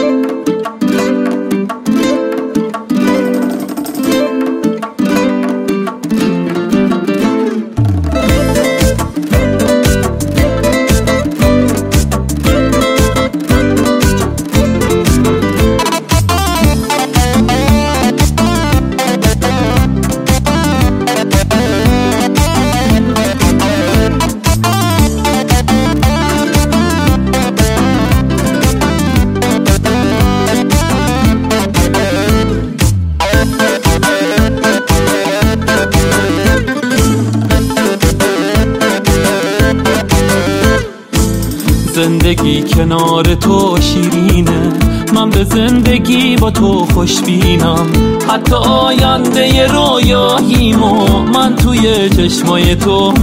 زندگی کنار تو شیرینه، من به زندگی با تو خوشبینم. حتی آینده رویاییمو من توی چشمای تو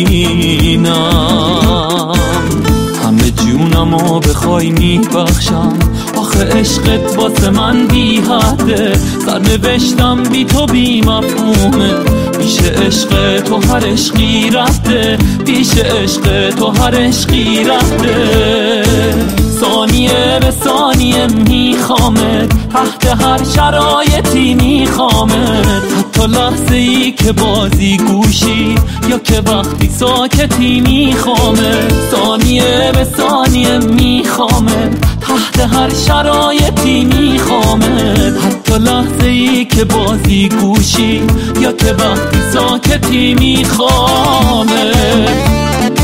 میبینم. همه جونمو بخوای میبخشم، آخه عشقت واسه من بی حده. سرنوشتم بی تو بی مفهومه، پیش عشق تو هر عشقی رفته، پیش عشق تو هر عشقی رفته. ثانیه به ثانیه میخوامت، تحت هر شرایطی میخوامت. حتی لحظه ای که بازی گوشی یا که وقتی ساکتی میخوامت. ثانیه به ثانیه میخوامت، تحت هر شرایطی میخوامت. حتی لحظه ای که بازی گوشی یا که وقتی ساکتی میخوامت.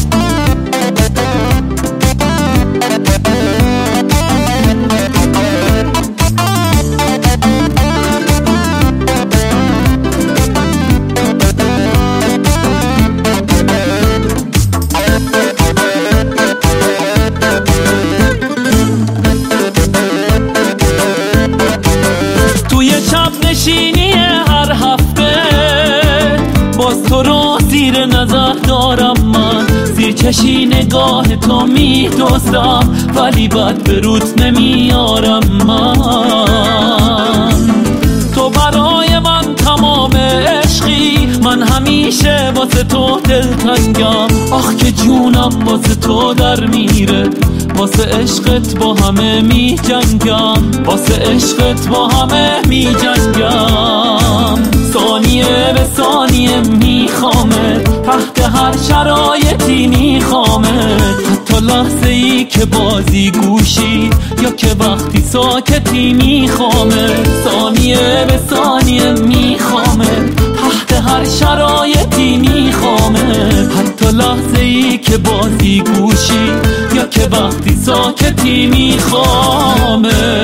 نشینی هر هفته باز تو رو زیر نظر دارم، من زیر چشی نگاه تو میدوستم، ولی بد به روت نمیارم. من تو برای من تمام عشقی، من همیشه واسه تو دلتنگم. آخ که جونم واسه تو در میره، واسه عشقت با همه می جنگم، واسه عشقت با همه می جنگم. ثانیه به ثانیه میخوامت، تحت هر شرایطی میخوامت. حتی لحظه ای که بازی گوشی یا که وقتی ساکتی میخوامت. ثانیه به ثانیه میخوامت، تحت هر شرایطی میخوامت. حتی لحظه ای که بازی گوشی یا که وقتی ساکتی میخوامت.